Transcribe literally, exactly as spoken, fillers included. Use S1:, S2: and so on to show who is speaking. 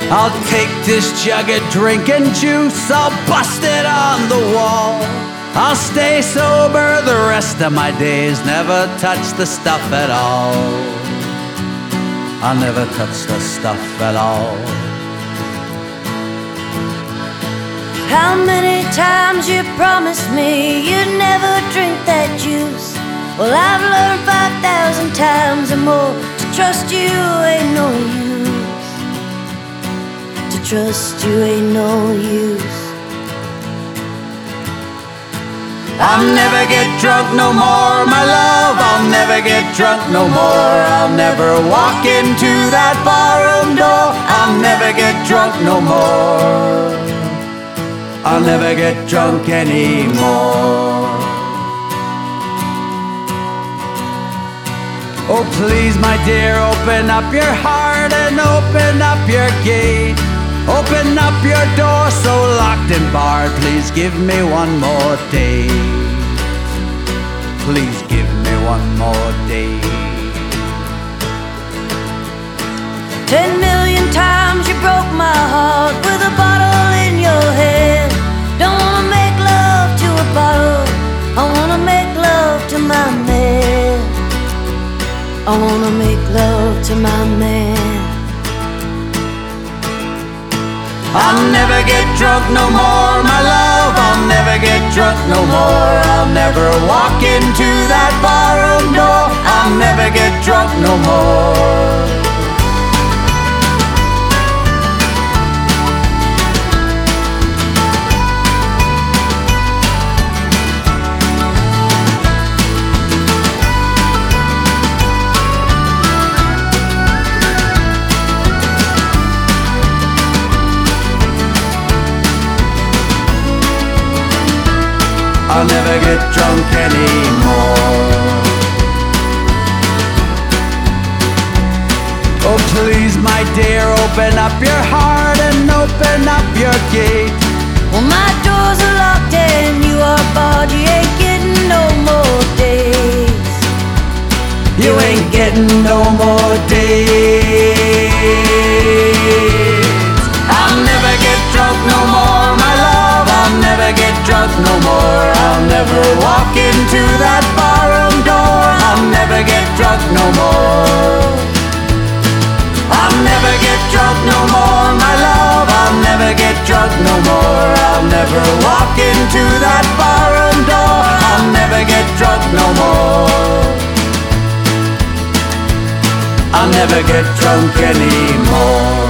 S1: I'll take this jug of drinking juice, I'll bust it on the wall. I'll stay sober the rest of my days, never touch the stuff at all. I'll never touch the stuff at all.
S2: How many times you promised me you'd never drink that juice? Well, I've learned five thousand times or more to trust you ain't no use. To trust you ain't no use.
S1: I'll never get drunk no more, my love. I'll never get drunk no more. I'll never walk into that barroom door. I'll never get drunk no more. I'll never get drunk anymore. Oh, please, my dear, open up your heart and open up your gate. Open up your door so locked and barred. Please give me one more day. Please give me one more day.
S2: Ten million times you broke my heart with a bottle in your hand. Don't wanna make love to a bottle, I wanna make love to my man. I wanna make love to my man.
S1: I'll never get drunk no more, my love. I'll never get drunk no more. I'll never walk into that barroom door. I'll never get drunk no more. I'll never get drunk anymore. Oh, please, my dear, open up your heart and open up your gate.
S2: Well, my doors are locked and you are barred. You ain't getting no more days.
S1: You ain't getting no more days. I'll never get drunk no more, my love. I'll never get drunk no more. I'll never walk into that barroom door. I'll never get drunk no more. I'll never get drunk no more, my love. I'll never get drunk no more. I'll never walk into that barroom door. I'll never get drunk no more. I'll never get drunk anymore.